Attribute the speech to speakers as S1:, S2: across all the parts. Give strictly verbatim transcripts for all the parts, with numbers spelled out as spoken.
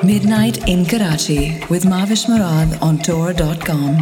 S1: Midnight in Karachi with Mavish Murad on Tor dot com.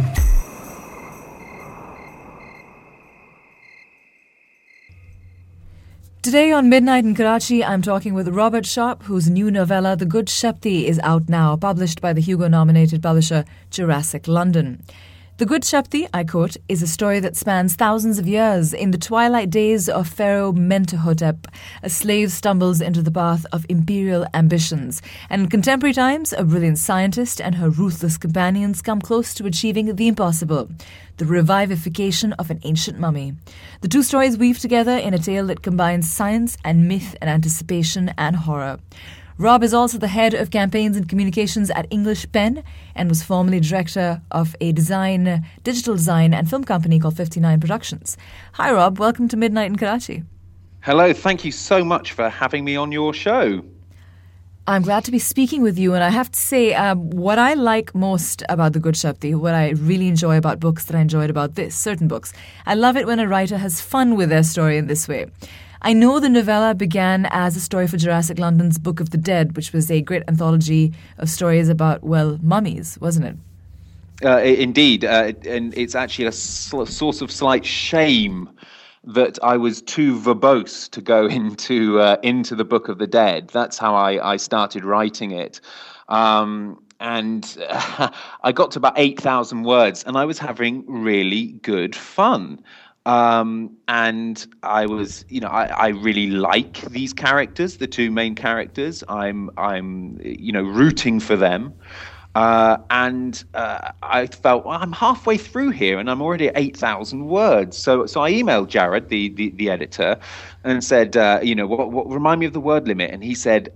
S2: Today on Midnight in Karachi, I'm talking with Robert Sharp, whose new novella, The Good Shapti, is out now, published by the Hugo-nominated publisher Jurassic London. The Good Shapti, I quote, is a story that spans thousands of years. In the twilight days of Pharaoh Mentuhotep, a slave stumbles into the path of imperial ambitions. And in contemporary times, a brilliant scientist and her ruthless companions come close to achieving the impossible, the revivification of an ancient mummy. The two stories weave together in a tale that combines science and myth and anticipation and horror. Rob is also the head of campaigns and communications at English Pen and was formerly director of a design, digital design and film company called fifty-nine Productions. Hi, Rob. Welcome to Midnight in Karachi.
S3: Hello. Thank you so much for having me on your show.
S2: I'm glad to be speaking with you. And I have to say, um, what I like most about The Good Shapti, what I really enjoy about books that I enjoyed about this, certain books, I love it when a writer has fun with their story in this way. I know the novella began as a story for Jurassic London's Book of the Dead, which was a great anthology of stories about, well, mummies, wasn't it?
S3: Uh, indeed. Uh, and it's actually a sl- source of slight shame that I was too verbose to go into uh, into the Book of the Dead. That's how I, I started writing it. Um, and uh, I got to about eight thousand words, and I was having really good fun. Um, and I was, you know, I, I really like these characters, the two main characters. I'm, I'm, you know, rooting for them. Uh, and uh, I felt, well, I'm halfway through here and I'm already at eight thousand words. So so I emailed Jared, the, the, the editor, and said, uh, you know, what, what, remind me of the word limit. And he said,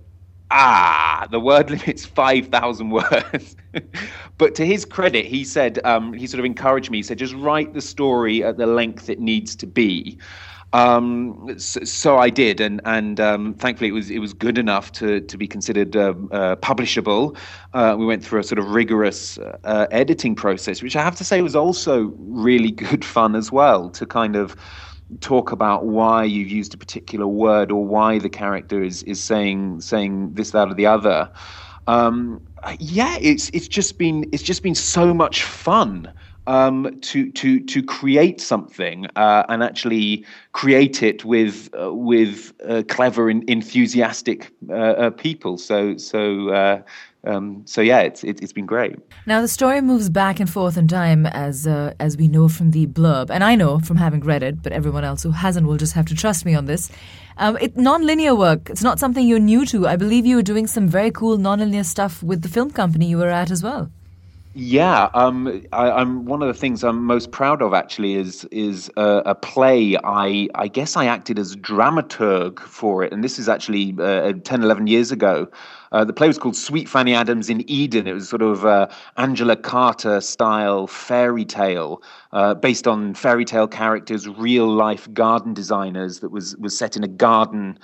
S3: ah, the word limit's five thousand words. But to his credit, he said, um, he sort of encouraged me. He said, just write the story at the length it needs to be. Um, so, so I did, and and um, thankfully it was it was good enough to to be considered uh, uh, publishable. Uh, we went through a sort of rigorous uh, editing process, which I have to say was also really good fun as well, to kind of talk about why you've used a particular word or why the character is is saying saying this, that, or the other. Um, yeah, it's it's just been it's just been so much fun um, to to to create something uh, and actually create it with uh, with uh, clever and enthusiastic uh, uh, people. So so. Uh, Um, so yeah, it's it, it's been great.
S2: Now the story moves back and forth in time, as uh, as we know from the blurb, and I know from having read it, but everyone else who hasn't will just have to trust me on this. Um, it non-linear work. It's not something you're new to. I believe you were doing some very cool non-linear stuff with the film company you were at as well.
S3: Yeah, um, I, I'm one of the things I'm most proud of actually is is a, a play. I I guess I acted as dramaturg for it, and this is actually uh, ten, eleven years ago. Uh, the play was called Sweet Fanny Adams in Eden. It was sort of uh, Angela Carter style fairy tale uh, based on fairy tale characters, real life garden designers. That was was set in a garden.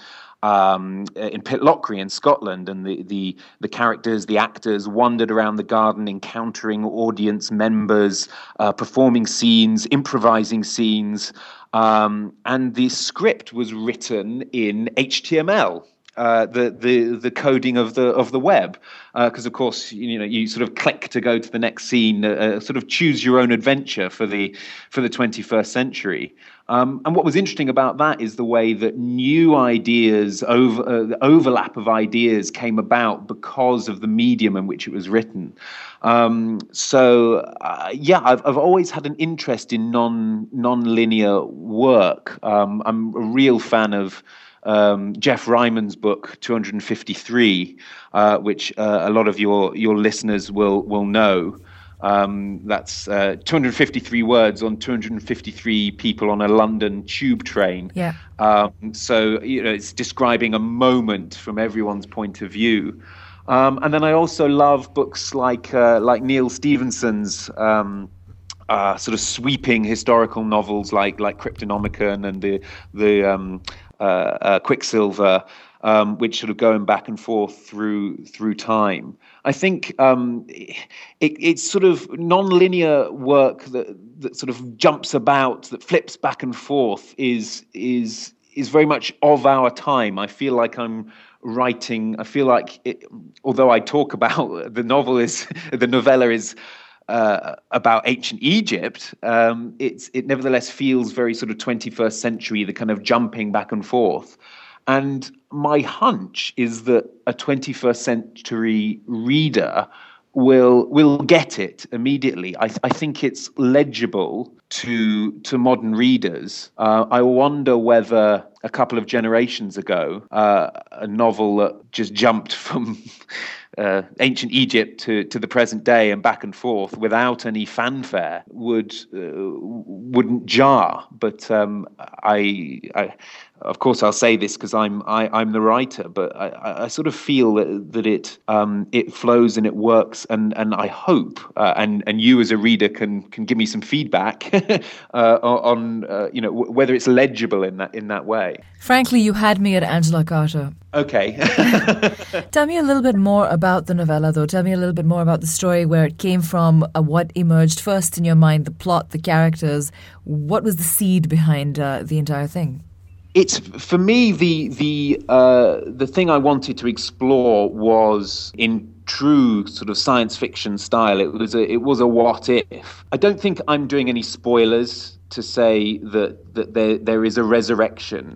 S3: Um, in Pitlochry in Scotland, and the, the the characters, the actors wandered around the garden, encountering audience members, uh, performing scenes, improvising scenes, um, and the script was written in H T M L. Uh, the the the coding of the of the web, because uh, of course you know you sort of click to go to the next scene, uh, sort of choose your own adventure for the for the twenty-first century. Um, and what was interesting about that is the way that new ideas, over uh, the overlap of ideas, came about because of the medium in which it was written. Um, so uh, yeah, I've I've always had an interest in non non-linear work. Um, I'm a real fan of Um, Jeff Ryman's book two hundred fifty-three, uh, which uh, a lot of your your listeners will will know. Um, that's uh, two hundred fifty-three words on two hundred fifty-three people on a London tube train.
S2: Yeah.
S3: Um, so you know, it's describing a moment from everyone's point of view. Um, and then I also love books like uh, like Neil Stephenson's. Um, Uh, sort of sweeping historical novels like like Cryptonomicon and the the um, uh, uh, Quicksilver, um, which sort of going back and forth through through time. I think um, it, it's sort of non-linear work that that sort of jumps about, that flips back and forth, is is is very much of our time. I feel like I'm writing. I feel like, it, although I talk about the novel is the novella is uh, about ancient Egypt, um, it's it nevertheless feels very sort of twenty-first century, the kind of jumping back and forth. And my hunch is that a twenty-first century reader will will get it immediately. I, I think it's legible to to modern readers. Uh, I wonder whether a couple of generations ago, uh, a novel that just jumped from uh, ancient Egypt to, to the present day and back and forth without any fanfare would uh, wouldn't jar. But um, I, I, of course, I'll say this because I'm I, I'm the writer, but I, I sort of feel that, that it um, it flows and it works, and and I hope uh, and and you as a reader can can give me some feedback uh, on uh, you know w- whether it's legible in that in that way.
S2: Frankly, you had me at Angela Carter.
S3: Okay.
S2: Tell me a little bit more about the novella, though. Tell me a little bit more about the story, where it came from, uh, what emerged first in your mind, the plot, the characters. What was the seed behind uh, the entire thing?
S3: It's for me the the uh, the thing I wanted to explore was in true sort of science fiction style. It was a it was a what if. I don't think I'm doing any spoilers to say that that there there is a resurrection.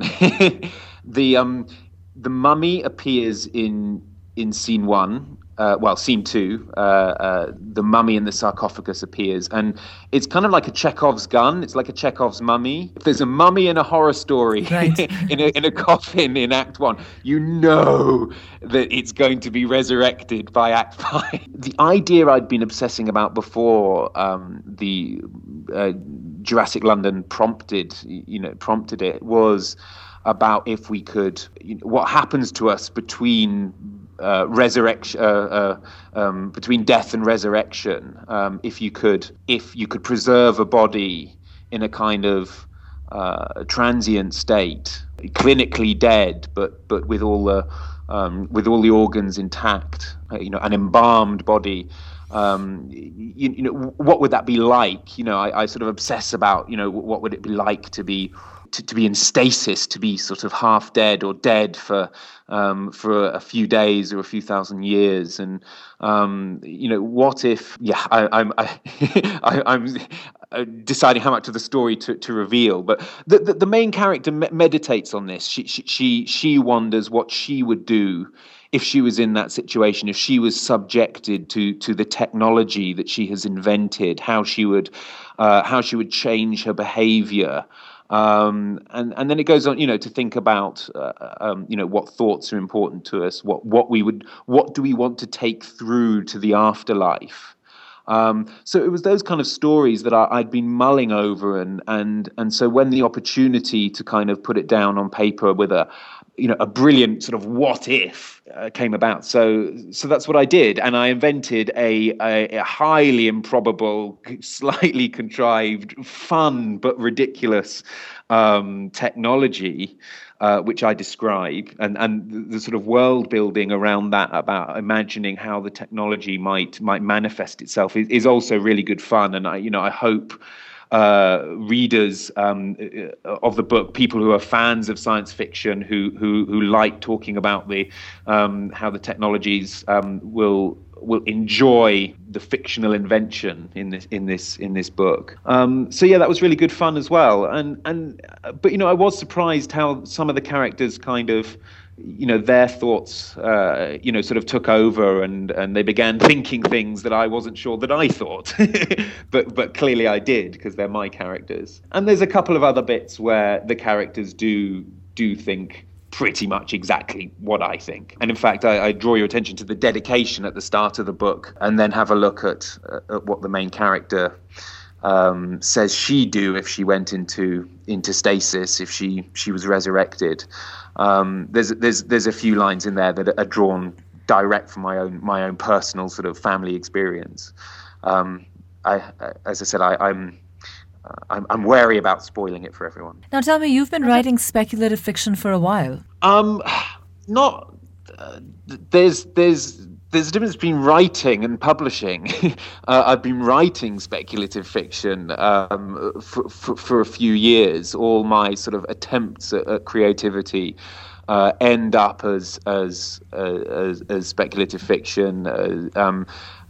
S3: the um the mummy appears in in scene one. Uh, well, scene two, uh, uh, the mummy in the sarcophagus appears, and it's kind of like a Chekhov's gun. It's like a Chekhov's mummy. If there's a mummy in a horror story,
S2: right.
S3: in a in a coffin in Act One, you know that it's going to be resurrected by Act Five. The idea I'd been obsessing about before um, the uh, Jurassic London prompted, you know, prompted it was about if we could, you know, what happens to us between. Uh, resurrection uh, uh, um, between death and resurrection. Um, if you could, if you could preserve a body in a kind of uh, transient state, clinically dead, but but with all the um, with all the organs intact, uh, you know, an embalmed body. Um, you, you know, what would that be like? You know, I, I sort of obsess about, you know, what would it be like to be. To, to be in stasis, to be sort of half dead or dead for um, for a few days or a few thousand years, and um, you know, what if? Yeah, I, I'm I, I, I'm deciding how much of the story to, to reveal, but the, the the main character me- meditates on this. She she she she wonders what she would do if she was in that situation, if she was subjected to to the technology that she has invented, how she would uh, how she would change her behavior. Um, and, and then it goes on, you know, to think about, uh, um, you know, what thoughts are important to us, what, what we would, what do we want to take through to the afterlife? Um, so it was those kind of stories that I, I'd been mulling over, and, and, and so when the opportunity to kind of put it down on paper with a, you know, a brilliant sort of what if uh, came about. So, so that's what I did, and I invented a, a, a highly improbable, slightly contrived, fun but ridiculous um, technology, uh, which I describe, and and the, the sort of world building around that, about imagining how the technology might might manifest itself, is, is also really good fun, and I, you know, I hope. Uh, readers um, of the book, people who are fans of science fiction, who who who like talking about the um, how the technologies um, will will enjoy the fictional invention in this in this in this book. Um, so yeah, that was really good fun as well. And and but you know, I was surprised how some of the characters kind of, you know, their thoughts, uh, you know, sort of took over, and, and they began thinking things that I wasn't sure that I thought, but but clearly I did, because they're my characters. And there's a couple of other bits where the characters do do think pretty much exactly what I think. And in fact, I, I draw your attention to the dedication at the start of the book, and then have a look at, uh, at what the main character Um, says she'd do if she went into into stasis, if she she was resurrected. Um, there's there's there's a few lines in there that are drawn direct from my own my own personal sort of family experience. Um, I, as I said, I, I'm. I'm, I'm wary about spoiling it for everyone.
S2: Now, tell me, you've been writing speculative fiction for a while.
S3: Um, not. Uh, there's there's. There's a difference between writing and publishing. uh, I've been writing speculative fiction um, for, for, for a few years. All my sort of attempts at, at creativity uh, end up as as uh, as, as speculative fiction. Uh, um,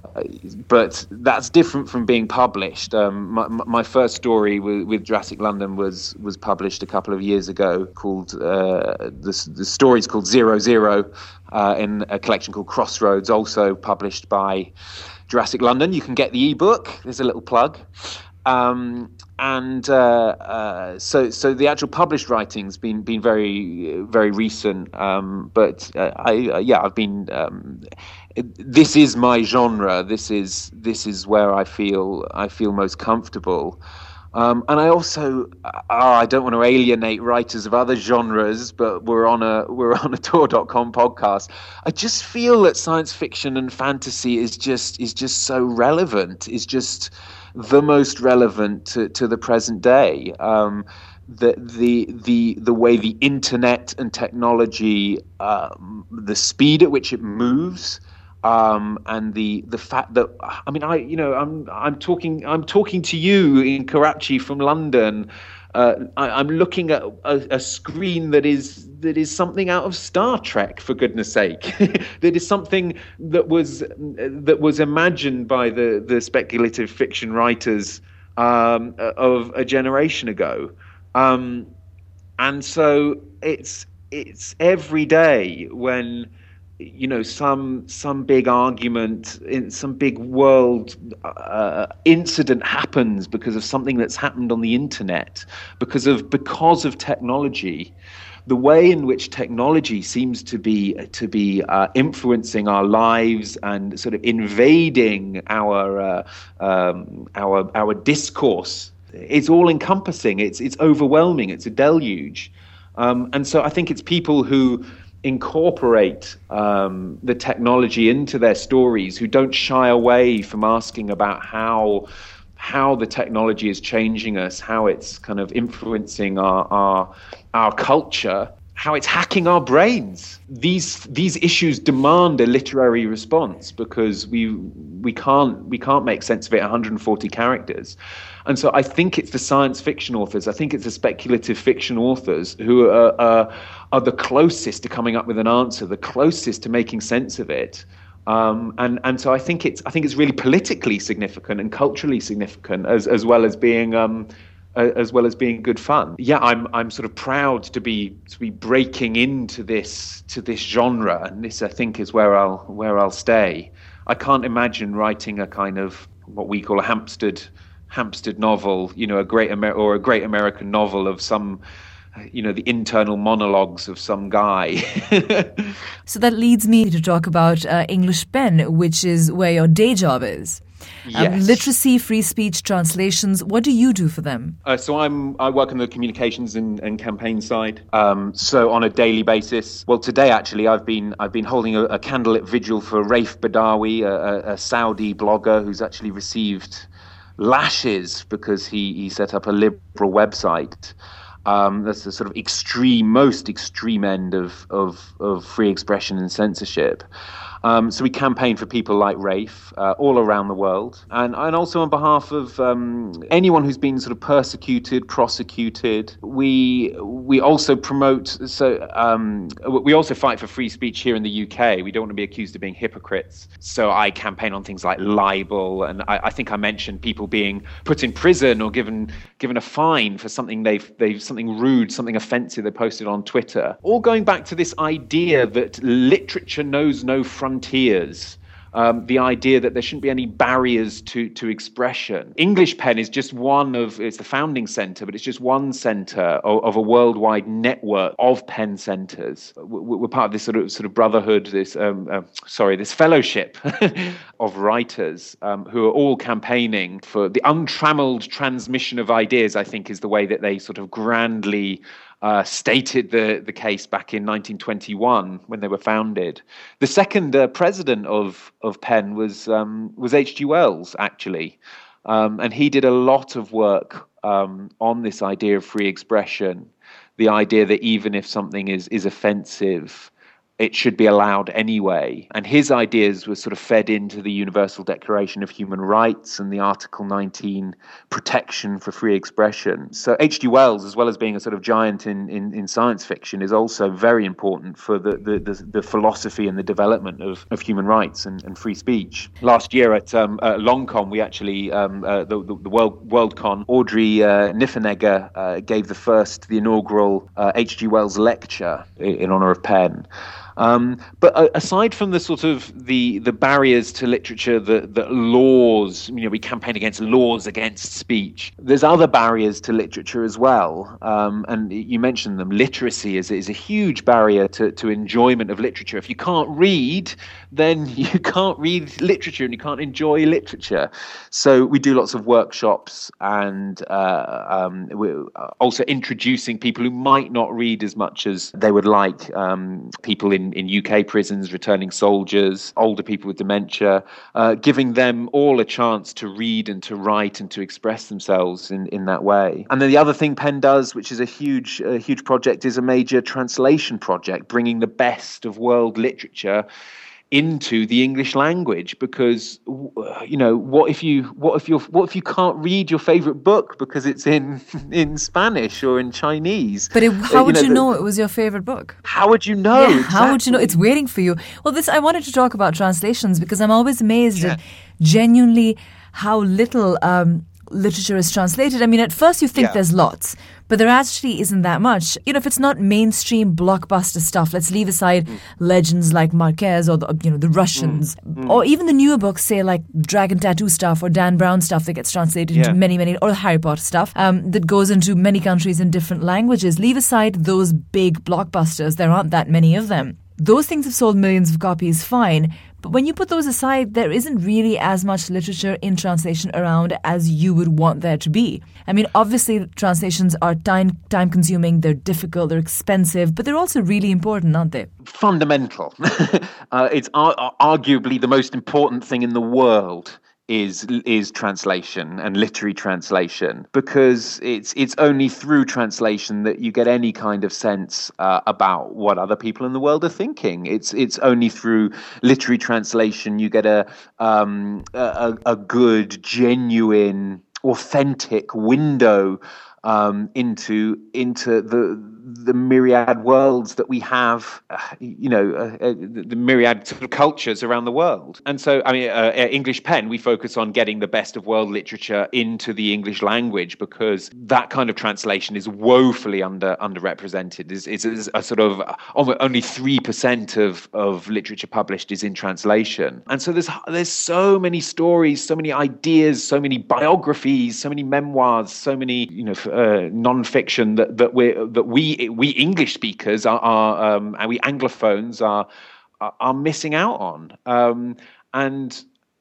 S3: But that's different from being published. Um, my, my first story with, with Jurassic London was was published a couple of years ago. Called uh, the the story's called Zero Zero, uh, in a collection called Crossroads, also published by Jurassic London. You can get the ebook. There's a little plug. Um, and uh, uh, so, so the actual published writing's been been very very recent. Um, but uh, I uh, yeah, I've been. Um, this is my genre. This is this is where I feel I feel most comfortable. Um, and I also, oh, I don't want to alienate writers of other genres, but we're on a we're on a Tor dot com podcast. I just feel that science fiction and fantasy is just is just so relevant. Is just the most relevant to, to the present day. Um, the the the the way the internet and technology, um, the speed at which it moves. Um, and the the fact that I mean I you know I'm I'm talking I'm talking to you in Karachi from London. Uh, I, I'm looking at a, a screen that is that is something out of Star Trek, for goodness sake. That is something that was that was imagined by the the speculative fiction writers um, of a generation ago, um, and so it's it's every day when. You know, some some big argument, in some big world uh, incident happens because of something that's happened on the internet, because of because of technology. The way in which technology seems to be to be uh, influencing our lives and sort of invading our uh, um, our our discourse, it's all encompassing. It's it's overwhelming. It's a deluge, um, and so I think it's people who. Incorporate um, the technology into their stories, who don't shy away from asking about how how the technology is changing us, how it's kind of influencing our our, our culture, how it's hacking our brains. These these issues demand a literary response because we we can't we can't make sense of it in one hundred forty characters. And so I think it's the science fiction authors, I think it's the speculative fiction authors who are, are, are the closest to coming up with an answer, the closest to making sense of it. Um, and, and so I think it's I think it's really politically significant and culturally significant, as as well as being um, as well as being good fun. Yeah, I'm I'm sort of proud to be to be breaking into this to this genre, and this I think is where I'll where I'll stay. I can't imagine writing a kind of what we call a Hampstead. Hampstead novel, you know, a great Amer- or a great American novel of some, you know, the internal monologues of some guy.
S2: So that leads me to talk about uh, English Pen, which is where your day job is.
S3: Yes.
S2: Um, literacy, free speech, translations. What do you do for them?
S3: Uh, so I'm I work on the communications and, and campaign side. Um, so on a daily basis. Well, today actually I've been I've been holding a, a candlelit vigil for Raif Badawi, a, a Saudi blogger who's actually received lashes because he, he set up a liberal website. Um, that's the sort of extreme, most extreme end of, of, of free expression and censorship. Um, so we campaign for people like Raif uh, all around the world, and, and also on behalf of um, anyone who's been sort of persecuted, prosecuted. We we also promote. So um, we also fight for free speech here in the U K. We don't want to be accused of being hypocrites. So I campaign on things like libel, and I, I think I mentioned people being put in prison or given given a fine for something they've they've something rude, something offensive they posted on Twitter. All going back to this idea that literature knows no frontiers. Frontiers, um, the idea that there shouldn't be any barriers to, to expression. English Pen is just one of, it's the founding centre, but it's just one centre of, of a worldwide network of pen centres. We're part of this sort of sort of brotherhood, this um, uh, sorry, this fellowship of writers um, who are all campaigning for the untrammelled transmission of ideas, I think is the way that they sort of grandly Uh, stated the, the case back in nineteen twenty-one when they were founded. The second uh, president of, of Penn was um, was H G Wells, actually. Um, and he did a lot of work um, on this idea of free expression, the idea that even if something is, is offensive, it should be allowed anyway. And his ideas were sort of fed into the Universal Declaration of Human Rights and the Article nineteen protection for free expression. So H G Wells, as well as being a sort of giant in, in, in science fiction, is also very important for the, the, the, the philosophy and the development of, of human rights and, and free speech. Last year at um, uh, LongCon, we actually, um, uh, the, the, the World WorldCon, Audrey uh, Niffenegger uh, gave the first, the inaugural uh, H G Wells lecture in, in honour of Penn. Um, but uh, aside from the sort of the, the barriers to literature, the, the laws, you know, we campaign against laws against speech. There's other barriers to literature as well. Um, and you mentioned them. Literacy is, is a huge barrier to, to enjoyment of literature. If you can't read, then you can't read literature and you can't enjoy literature. So we do lots of workshops and uh, um, we're also introducing people who might not read as much as they would like, um, people in in U K prisons, returning soldiers, older people with dementia, uh, giving them all a chance to read and to write and to express themselves in, in that way. And then the other thing Penn does, which is a huge, a huge project, is a major translation project, bringing the best of world literature into the English language, because you know what if you what if you what if you can't read your favorite book because it's in in Spanish or in Chinese?
S2: But it, how
S3: uh,
S2: would
S3: you know,
S2: you know
S3: the,
S2: it was your favorite book?
S3: How would you know?
S2: Yeah,
S3: exactly.
S2: How would you know? It's waiting for you. Well, this I wanted to talk about translations because I'm always amazed
S3: yeah.
S2: at genuinely how little um, literature is translated. I mean, at first you think
S3: yeah.
S2: there's lots, but there actually isn't that much. You know, if it's not mainstream blockbuster stuff, let's leave aside mm. legends like Marquez or the, you know, the Russians, mm. or even the newer books, say like Dragon Tattoo stuff or Dan Brown stuff that gets translated
S3: yeah.
S2: into many, many, or Harry Potter stuff um, that goes into many countries in different languages. Leave aside those big blockbusters. There aren't that many of them. Those things have sold millions of copies, fine. But when you put those aside, there isn't really as much literature in translation around as you would want there to be. I mean, obviously, translations are time time consuming, they're difficult, they're expensive, but they're also really important, aren't they?
S3: Fundamental. uh, it's ar- arguably the most important thing in the world. Is is translation and literary translation, because it's it's only through translation that you get any kind of sense uh, about what other people in the world are thinking. It's it's only through literary translation you get a um, a, a good, genuine, authentic window um, into into the. the myriad worlds that we have, uh, you know, uh, uh, the, the myriad sort of cultures around the world. And so, I mean, uh, at English Pen, we focus on getting the best of world literature into the English language, because that kind of translation is woefully under underrepresented. Is is a sort of almost only three percent of of literature published is in translation. And so there's there's so many stories, so many ideas, so many biographies, so many memoirs, so many, you know, uh, non-fiction that that we that we we English speakers are, are um, and we Anglophones are are missing out on. Um, and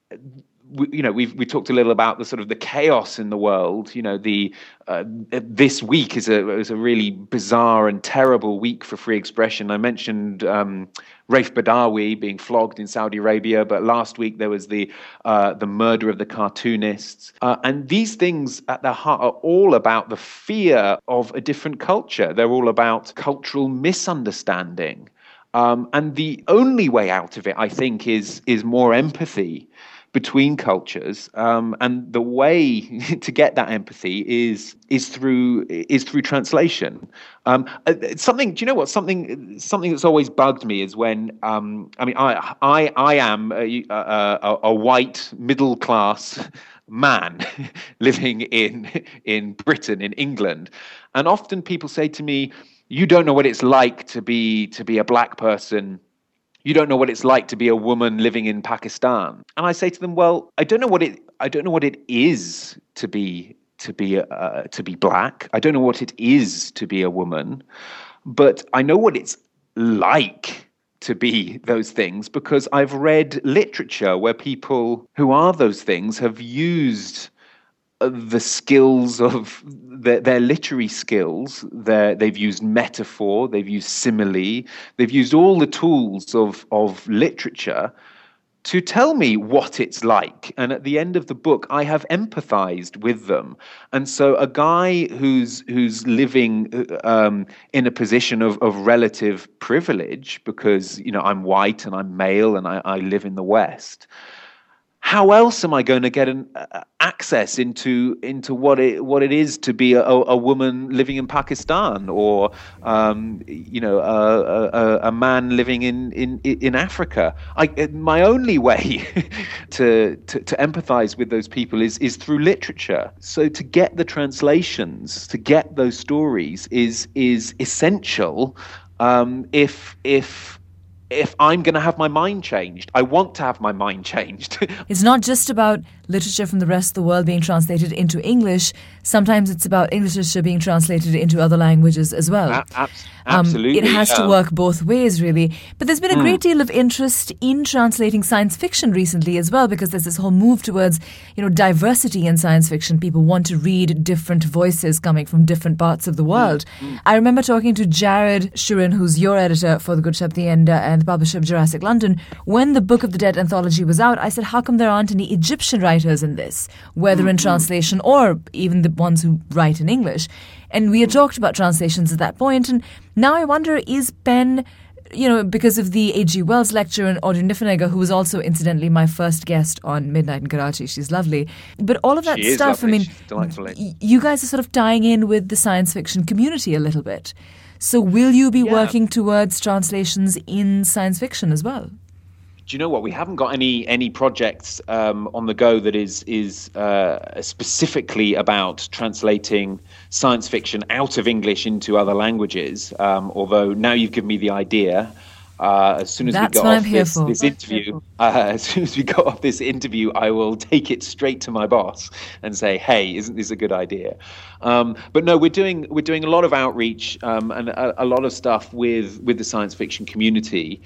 S3: we, you know, we've we talked a little about the sort of the chaos in the world. You know, the uh, this week is a is a really bizarre and terrible week for free expression. I mentioned um, Raif Badawi being flogged in Saudi Arabia, but last week there was the uh, the murder of the cartoonists. Uh, and these things at their heart are all about the fear of a different culture. They're all about cultural misunderstanding. Um, and the only way out of it, I think, is is more empathy between cultures, um, and the way to get that empathy is is through is through translation. Um, something, do you know what? Something something that's always bugged me is when um, I mean, I I I am a, a, a white middle class man living in in Britain, in England, and often people say to me, "You don't know what it's like to be to be a black person. You don't know what it's like to be a woman living in Pakistan." And I say to them, "Well, I don't know what it I don't know what it is to be to be uh, to be black. I don't know what it is to be a woman, but I know what it's like to be those things, because I've read literature where people who are those things have used the skills of their, their literary skills. Their, they've used metaphor, they've used simile, they've used all the tools of, of literature to tell me what it's like. And at the end of the book, I have empathized with them. And so a guy who's who's living um, in a position of, of relative privilege, because, you know, I'm white and I'm male and I, I live in the West, how else am I going to get an uh, access into into what it what it is to be a, a woman living in Pakistan, or um, you know a, a, a man living in in in Africa? I, my only way to, to to empathize with those people is is through literature. So to get the translations, to get those stories, is is essential. Um, if if If I'm going to have my mind changed, I want to have my mind changed.
S2: It's not just about literature from the rest of the world being translated into English. Sometimes it's about English literature being translated into other languages as well.
S3: A- ab- absolutely.
S2: Um, it has
S3: yeah.
S2: to work both ways, really. But there's been a mm. great deal of interest in translating science fiction recently as well, because there's this whole move towards, you know, diversity in science fiction. People want to read different voices coming from different parts of the world. Mm. I remember talking to Jared Shurin, who's your editor for The Good Shapti and, uh, and the publisher of Jurassic London. When the Book of the Dead anthology was out, I said, how come there aren't any Egyptian writers in this, whether mm-hmm. in translation or even the ones who write in English? And we had talked about translations at that point, and now I wonder, is Penn, you know, because of the A G Wells lecture and Audrey Niffenegger, who was also incidentally my first guest on Midnight in Karachi, she's lovely, but all of that
S3: she
S2: stuff, I mean,
S3: y-
S2: you guys are sort of tying in with the science fiction community a little bit. So will you be
S3: yeah.
S2: working towards translations in science fiction as well?
S3: Do you know what? We haven't got any any projects um, on the go that is is uh, specifically about translating science fiction out of English into other languages. Um, although now you've given me the idea. Uh, as soon as
S2: That's
S3: we got
S2: what
S3: off
S2: I'm here
S3: this,
S2: for.
S3: this interview, uh, as soon as we got off this interview, I will take it straight to my boss and say, "Hey, isn't this a good idea?" Um, but no, we're doing we're doing a lot of outreach um, and a, a lot of stuff with with the science fiction community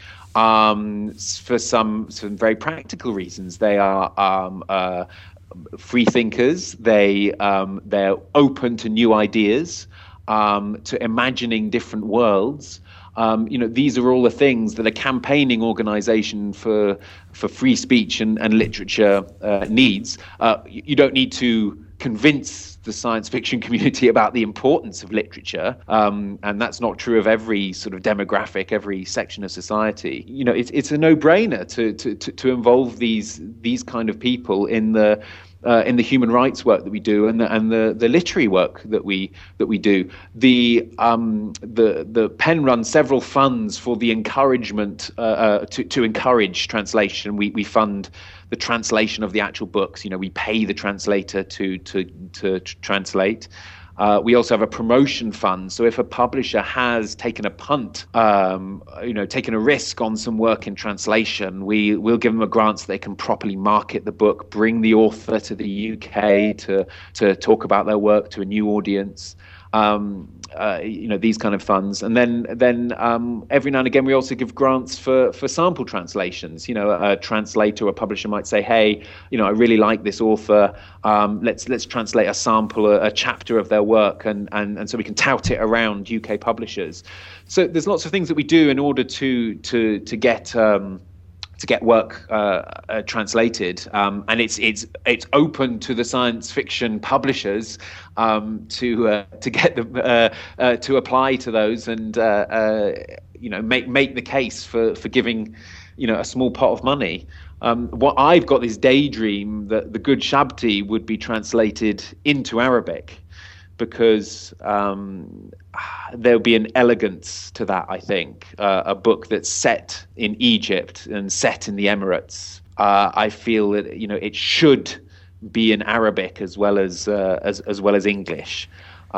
S3: um, for some some very practical reasons. They are um, uh, free thinkers. They um, they're open to new ideas, um, to imagining different worlds. Um, you know, these are all the things that a campaigning organisation for for free speech and, and literature uh, needs. Uh, you, you don't need to convince the science fiction community about the importance of literature, um, and that's not true of every sort of demographic, every section of society. You know, it's it's a no-brainer to to to, to involve these these kind of people in the Uh, in the human rights work that we do and the and the, the literary work that we that we do. The um the the Penn runs several funds for the encouragement uh, uh, to to encourage translation. We we fund the translation of the actual books. You know, we pay the translator to to to, to translate. Uh, we also have a promotion fund. So if a publisher has taken a punt, um, you know, taken a risk on some work in translation, we will give them a grant so they can properly market the book, bring the author to the U K to to talk about their work to a new audience. Um, uh, you know, these kind of funds. And then then um, every now and again, we also give grants for, for sample translations. You know, a translator or a publisher might say, hey, you know, I really like this author. Um, let's let's translate a sample, a, a chapter of their work, and, and, and so we can tout it around U K publishers. So there's lots of things that we do in order to to to get um, to get work uh, uh, translated, um, and it's it's it's open to the science fiction publishers um, to uh, to get them uh, uh, to apply to those and uh, uh, you know make make the case for, for giving you know a small pot of money. Um, what I've got this daydream that The Good Shapti would be translated into Arabic, because um, there'll be an elegance to that, I think. Uh, a book that's set in Egypt and set in the Emirates. Uh, I feel that you know it should be in Arabic as well as uh, as as well as English.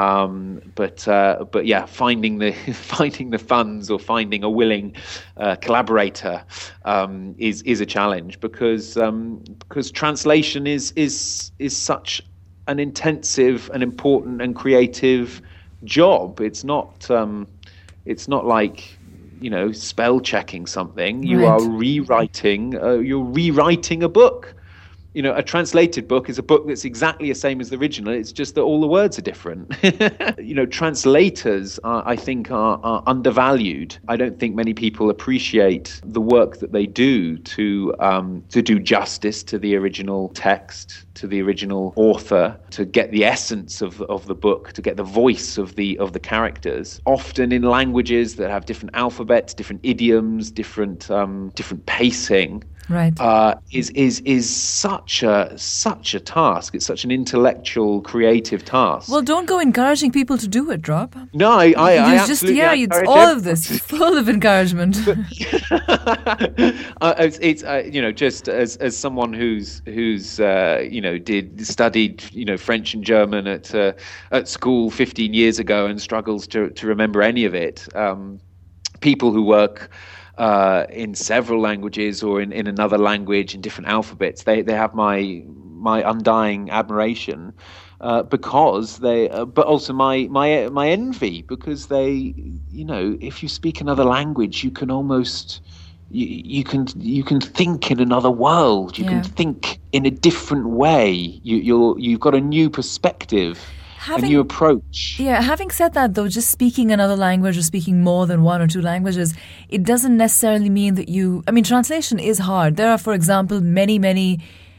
S3: Um, but uh, but yeah, finding the finding the funds or finding a willing uh, collaborator um, is is a challenge, because um, because translation is is is such an intensive and important and creative job. It's not um, it's not like you know spell checking something. You
S2: right.
S3: are rewriting. Uh, you're rewriting a book. You know, a translated book is a book that's exactly the same as the original. It's just that all the words are different. You know, translators, are, I think, are, are undervalued. I don't think many people appreciate the work that they do to um, to do justice to the original text, to the original author, to get the essence of of the book, to get the voice of the of the characters. Often in languages that have different alphabets, different idioms, different um, different pacing.
S2: Right.
S3: Uh, is is is such a such a task. It's such an intellectual, creative task.
S2: Well, don't go encouraging people to do it, Rob.
S3: No, I, I, I
S2: just
S3: absolutely
S2: yeah, it's
S3: encourage
S2: all
S3: everyone.
S2: of this full of encouragement.
S3: uh, it's, it's uh, you know, just as as someone who's who's uh, you know did studied you know French and German at uh, at school fifteen years ago and struggles to to remember any of it. Um, people who work Uh, in several languages or in, in another language in different alphabets, they they have my my undying admiration, uh, because they, uh, but also my my my envy, because they, you know, if you speak another language, you can almost you, you can you can think in another world. You
S2: Yeah.
S3: can think in a different way. You you're you've got a new perspective.
S2: Having,
S3: a new approach.
S2: Yeah, having said that, though, just speaking another language or speaking more than one or two languages, it doesn't necessarily mean that you... I mean, translation is hard. There are, for example, many, many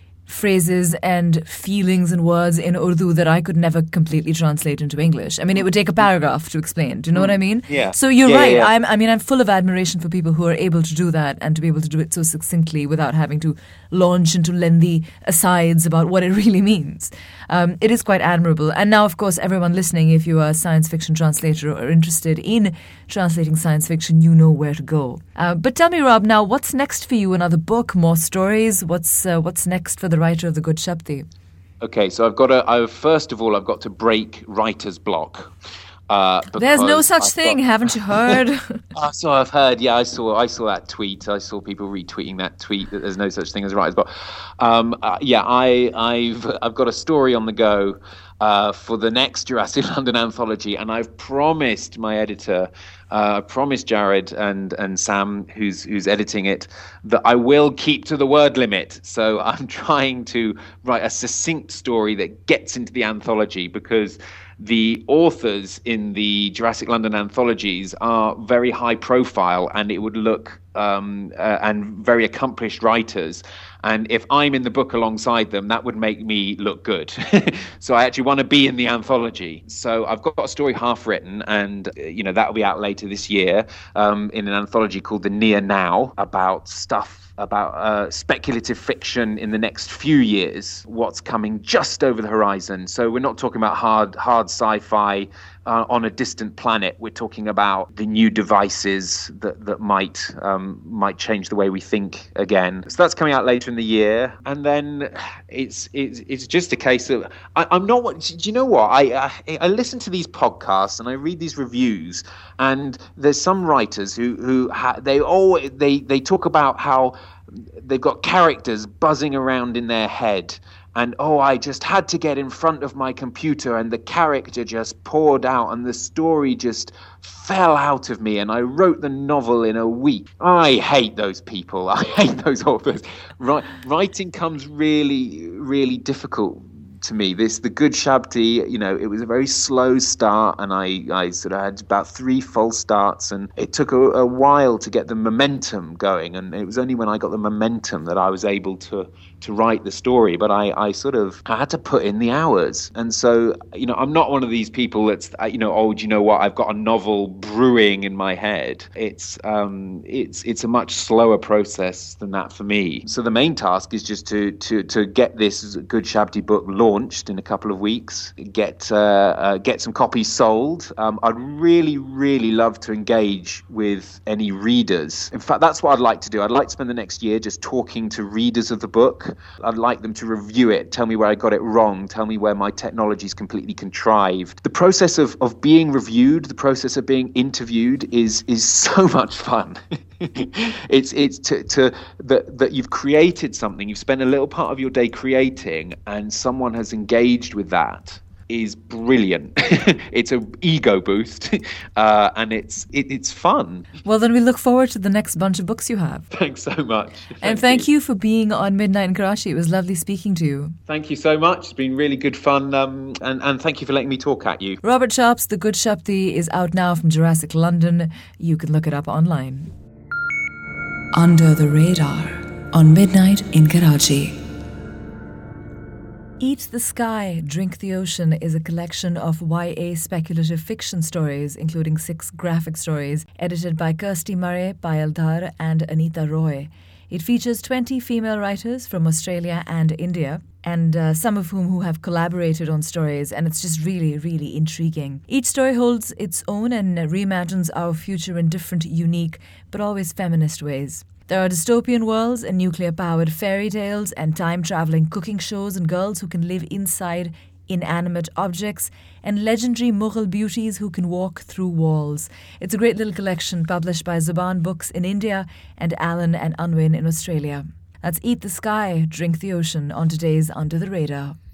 S2: phrases and feelings and words in Urdu that I could never completely translate into English. I mean, it would take a paragraph to explain. Do you know what I mean?
S3: Yeah.
S2: So you're
S3: yeah,
S2: right.
S3: Yeah, yeah.
S2: I'm, I mean, I'm full of admiration for people who are able to do that and to be able to do it so succinctly without having to launch into lengthy asides about what it really means. Um, it is quite admirable. And now, of course, everyone listening, if you are a science fiction translator or interested in translating science fiction, you know where to go. Uh, but tell me, Rob, now, what's next for you? Another book, more stories? What's uh, what's next for the writer of The Good Shapti?
S3: Okay, so I've got to, I, first of all, I've got to break writer's block. Uh,
S2: There's no
S3: because
S2: such
S3: I've
S2: thing,
S3: got-
S2: haven't you heard?
S3: Oh, so I've heard. Yeah, I saw. I saw that tweet. I saw people retweeting that tweet that there's no such thing as writer's block. Um, uh, yeah, I, I've I've got a story on the go uh, for the next Jurassic London anthology, and I've promised my editor, uh, I promised Jared and and Sam, who's who's editing it, that I will keep to the word limit. So I'm trying to write a succinct story that gets into the anthology, because the authors in the Jurassic London anthologies are very high profile, and it would look um, uh, and very accomplished writers. And if I'm in the book alongside them, that would make me look good. So I actually want to be in the anthology. So I've got a story half written, and uh, you know that will be out later this year um, in an anthology called The Near Now, about stuff about uh, speculative fiction in the next few years, what's coming just over the horizon. So we're not talking about hard hard sci-fi uh, on a distant planet. We're talking about the new devices that that might um, might change the way we think again. So that's coming out later in the year, and then it's it's it's just a case of I, I'm not. Do you know what? I, I I listen to these podcasts and I read these reviews, and there's some writers who who ha, they all they they talk about how they've got characters buzzing around in their head, and oh, I just had to get in front of my computer and the character just poured out and the story just fell out of me and I wrote the novel in a week. I hate those people. I hate those authors. Right, writing comes really, really difficult to me. This, The Good Shapti, you know, it was a very slow start, and I, I sort of had about three false starts, and it took a, a while to get the momentum going, and it was only when I got the momentum that I was able to to write the story. But I, I sort of I had to put in the hours, and so, you know, I'm not one of these people that's, you know, oh, do you know what, I've got a novel brewing in my head. It's um it's it's a much slower process than that for me. So the main task is just to to to get this Good Shapti book launched in a couple of weeks, get uh, uh, get some copies sold. Um, I'd really, really love to engage with any readers. In fact, that's what I'd like to do. I'd like to spend the next year just talking to readers of the book. I'd like them to review it, tell me where I got it wrong, tell me where my technology is completely contrived. The process of, of being reviewed, the process of being interviewed is is so much fun. it's it's to, to that that you've created something, you've spent a little part of your day creating, and someone has engaged with that. is brilliant. It's an ego boost, uh, and it's it, it's fun.
S2: Well, then we look forward to the next bunch of books you have.
S3: Thanks so much. Thank
S2: and thank you.
S3: you
S2: for being on Midnight in Karachi. It was lovely speaking to you.
S3: Thank you so much. It's been really good fun, um, and, and thank you for letting me talk at you.
S2: Robert Sharp's The Good Shakti is out now from Jurassic London. You can look it up online.
S1: Under the Radar on Midnight in Karachi.
S2: Eat the Sky, Drink the Ocean is a collection of Y A speculative fiction stories, including six graphic stories, edited by Kirsty Murray, Payal Dhar and Anita Roy. It features twenty female writers from Australia and India, and uh, some of whom who have collaborated on stories, and it's just really, really intriguing. Each story holds its own and reimagines our future in different, unique, but always feminist ways. There are dystopian worlds and nuclear-powered fairy tales and time-traveling cooking shows and girls who can live inside inanimate objects and legendary Mughal beauties who can walk through walls. It's a great little collection published by Zuban Books in India and Allen and Unwin in Australia. That's Eat the Sky, Drink the Ocean on today's Under the Radar.